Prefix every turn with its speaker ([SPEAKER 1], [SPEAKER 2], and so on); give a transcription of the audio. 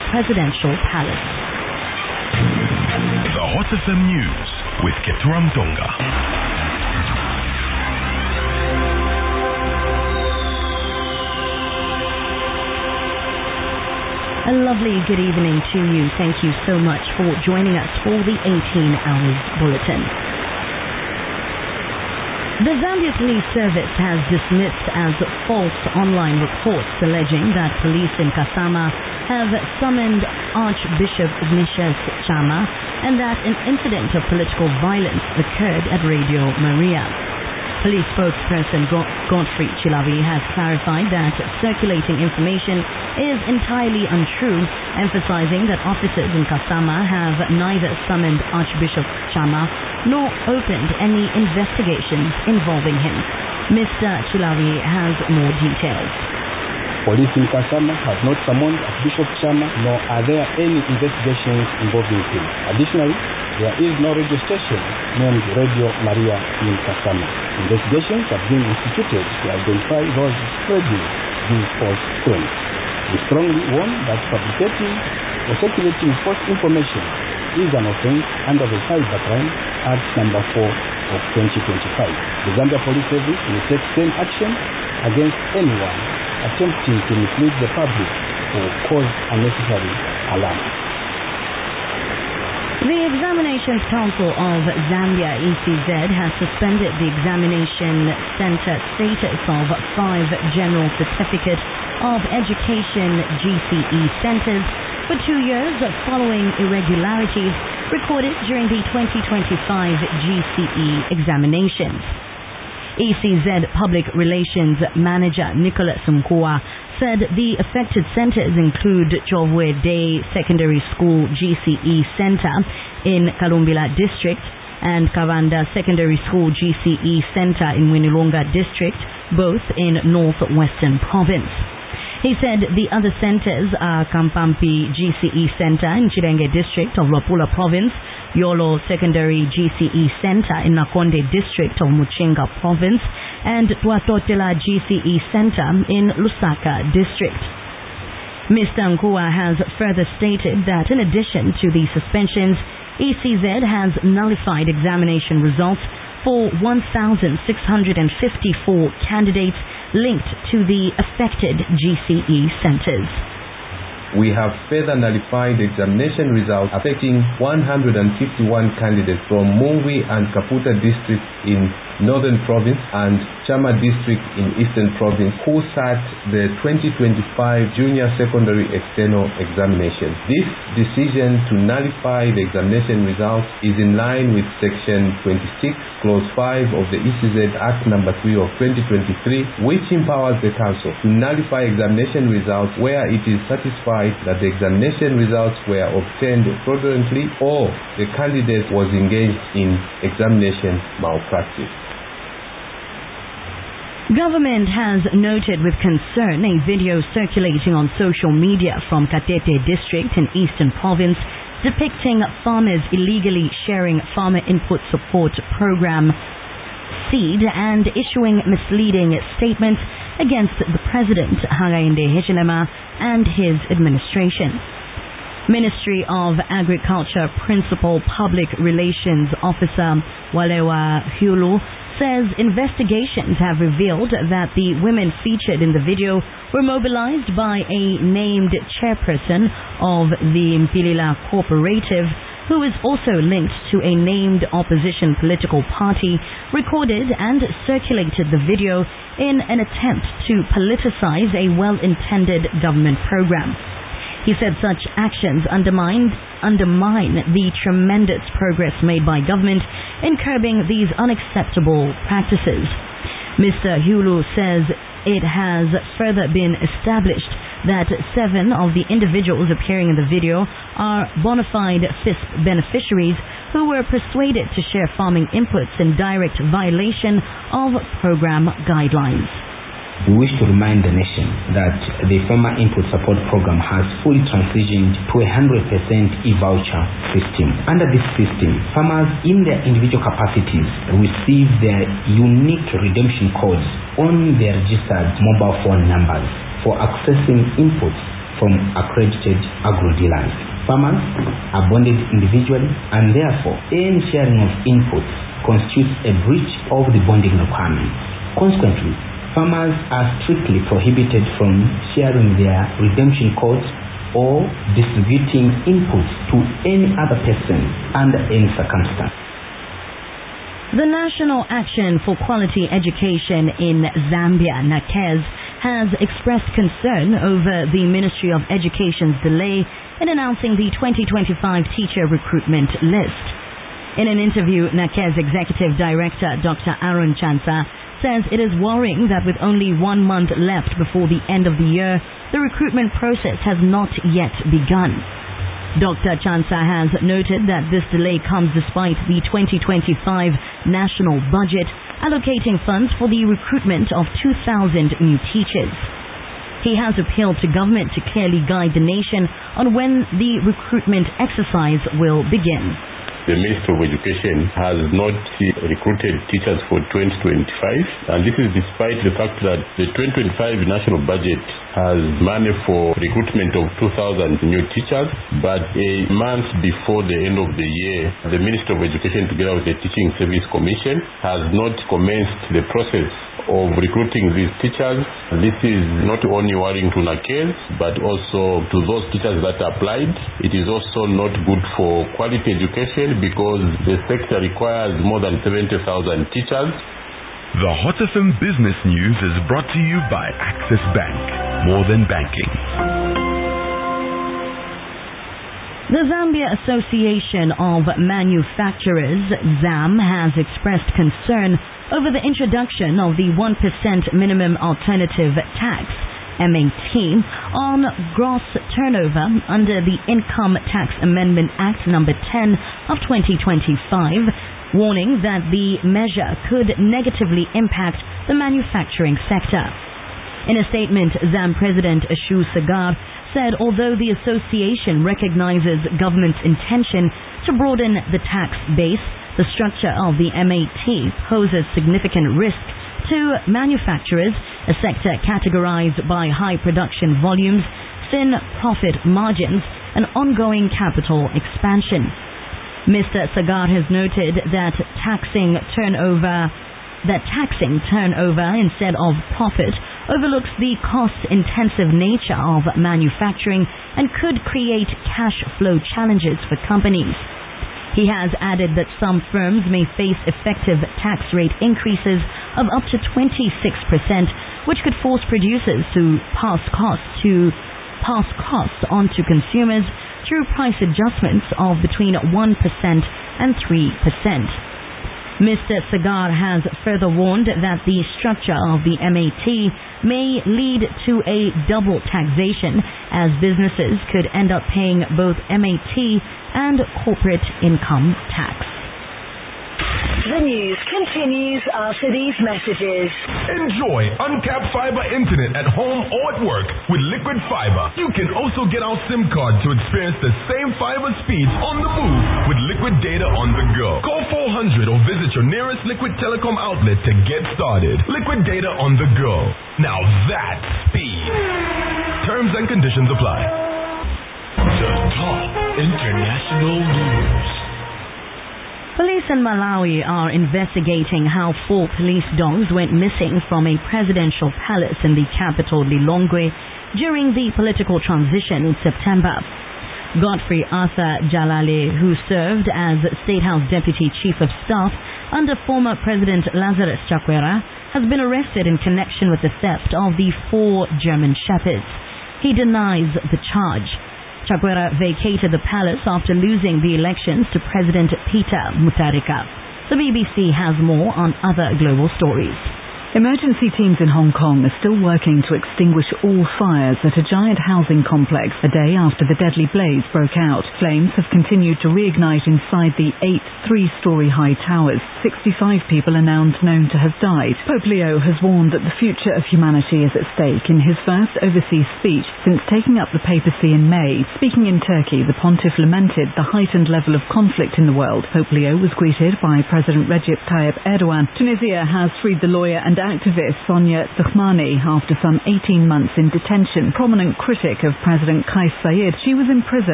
[SPEAKER 1] presidential palace.
[SPEAKER 2] The Hot FM News with Ketura Mtonga.
[SPEAKER 1] A lovely good evening to you. Thank you so much for joining us for the 18 Hours Bulletin. The Zambia Police Service has dismissed as false online reports alleging that police in Kasama have summoned Archbishop Ignatius Chama and that an incident of political violence occurred at Radio Maria. Police spokesperson Godfrey Chilawi has clarified that circulating information is entirely untrue, emphasizing that officers in Kasama have neither summoned Archbishop Chama nor opened any investigations involving him. Mr. Chilawi has more details.
[SPEAKER 3] Police in Kasama have not summoned Archbishop Chama, nor are there any investigations involving him. Additionally, there is no radio station named Radio Maria in Kasama. Investigations have been instituted to identify those spreading these false claims. We strongly warn that fabricating or circulating false information is an offense under the Cybercrime Act number 4 of 2025. The Zambia Police Service will take same action against anyone attempting to mislead the public or cause unnecessary alarm.
[SPEAKER 1] The Examinations Council of Zambia, ECZ, has suspended the examination center status of 5 General Certificate of Education GCE centers for 2 years following irregularities recorded during the 2025 GCE examinations. ECZ Public Relations Manager Nicholas Mkua said the affected centers include Chovwe Day Secondary School GCE Center in Kalumbila District and Kavanda Secondary School GCE Center in Winilonga District, both in Northwestern Province. He said the other centers are Kampampi GCE Center in Chirenge District of Luapula Province, Yolo Secondary GCE Center in Nakonde District of Muchinga Province, and Twatotela GCE Center in Lusaka District. Mr. Nkua has further stated that in addition to the suspensions, ECZ has nullified examination results for 1,654 candidates linked to the affected GCE centers.
[SPEAKER 4] We have further nullified examination results affecting 151 candidates from Mungwi and Kaputa districts in Northern Province and Chama district in Eastern Province who sat the 2025 Junior Secondary External Examination. This decision to nullify the examination results is in line with Section 26, Clause 5 of the ECZ Act number 3 of 2023, which empowers the Council to nullify examination results where it is satisfied that the examination results were obtained fraudulently or the candidate was engaged in examination malpractice.
[SPEAKER 1] Government has noted with concern a video circulating on social media from Katete District in Eastern Province depicting farmers illegally sharing Farmer Input Support Program seed and issuing misleading statements against the President Hakainde Hichilema and his administration. Ministry of Agriculture Principal Public Relations Officer Walewa Hulu says investigations have revealed that the women featured in the video were mobilized by a named chairperson of the Mpilila Cooperative, who is also linked to a named opposition political party, recorded and circulated the video in an attempt to politicize a well-intended government program. He said such actions undermine the tremendous progress made by government in curbing these unacceptable practices. Mr. Hulu says it has further been established that 7 of the individuals appearing in the video are bona fide FISP beneficiaries who were persuaded to share farming inputs in direct violation of program guidelines.
[SPEAKER 5] We wish to remind the nation that the Farmer Input Support Program has fully transitioned to a 100% e-voucher system. Under this system, farmers in their individual capacities receive their unique redemption codes on their registered mobile phone numbers for accessing inputs from accredited agro-dealers. Farmers are bonded individually, and therefore any sharing of inputs constitutes a breach of the bonding requirements. Consequently, farmers are strictly prohibited from sharing their redemption codes or distributing inputs to any other person under any circumstance.
[SPEAKER 1] The National Action for Quality Education in Zambia, NAQEZ, has expressed concern over the Ministry of Education's delay in announcing the 2025 teacher recruitment list. In an interview, NAQEZ Executive Director Dr. Aaron Chansa says it is worrying that with only 1 month left before the end of the year, the recruitment process has not yet begun. Dr. Chansa has noted that this delay comes despite the 2025 national budget allocating funds for the recruitment of 2,000 new teachers. He has appealed to government to clearly guide the nation on when the recruitment exercise will begin.
[SPEAKER 6] The Ministry of Education has not recruited teachers for 2025, and this is despite the fact that the 2025 national budget has money for recruitment of 2,000 new teachers, but a month before the end of the year, the Ministry of Education together with the Teaching Service Commission has not commenced the process of recruiting these teachers. This is not only worrying to NAQEZ, but also to those teachers that applied. It is also not good for quality education because the sector requires more than 70,000 teachers.
[SPEAKER 2] The Hot FM Business News is brought to you by Access Bank. More than banking.
[SPEAKER 1] The Zambia Association of Manufacturers, ZAM, has expressed concern over the introduction of the 1% minimum alternative tax, MAT, on gross turnover under the Income Tax Amendment Act No. 10 of 2025, warning that the measure could negatively impact the manufacturing sector. In a statement, ZAM President Ashu Sagar said although the association recognizes government's intention to broaden the tax base, the structure of the MAT poses significant risk to manufacturers, a sector categorized by high production volumes, thin profit margins, and ongoing capital expansion. Mr. Sagar has noted that taxing turnover instead of profit overlooks the cost-intensive nature of manufacturing and could create cash flow challenges for companies. He has added that some firms may face effective tax rate increases of up to 26%, which could force producers to pass costs onto consumers through price adjustments of between 1% and 3%. Mr. Sagar has further warned that the structure of the MAT may lead to a double taxation, as businesses could end up paying both MAT and corporate income tax.
[SPEAKER 7] The news continues after these messages.
[SPEAKER 2] Enjoy uncapped fiber internet at home or at work with Liquid Fiber. You can also get our SIM card to experience the same fiber speeds on the move with Liquid Data on the go. Call 400 or visit your nearest Liquid Telecom outlet to get started. Liquid Data on the go. Now that's speed. Terms and conditions apply.
[SPEAKER 8] The top international news.
[SPEAKER 1] Police in Malawi are investigating how 4 police dogs went missing from a presidential palace in the capital, Lilongwe, during the political transition in September. Godfrey Arthur Jalale, who served as State House Deputy Chief of Staff under former President Lazarus Chakwera, has been arrested in connection with the theft of the 4 German Shepherds. He denies the charge. Chakwera vacated the palace after losing the elections to President Peter Mutharika. The BBC has more on other global stories.
[SPEAKER 9] Emergency teams in Hong Kong are still working to extinguish all fires at a giant housing complex a day after the deadly blaze broke out. Flames have continued to reignite inside the 8 3-story high towers. 65 people are now known to have died. Pope Leo has warned that the future of humanity is at stake in his first overseas speech since taking up the papacy in May. Speaking in Turkey, the pontiff lamented the heightened level of conflict in the world. Pope Leo was greeted by President Recep Tayyip Erdogan. Tunisia has freed the lawyer and and activist Sonia Tukhmani after some 18 months in detention. Prominent critic of President Kais Saied, she was imprisoned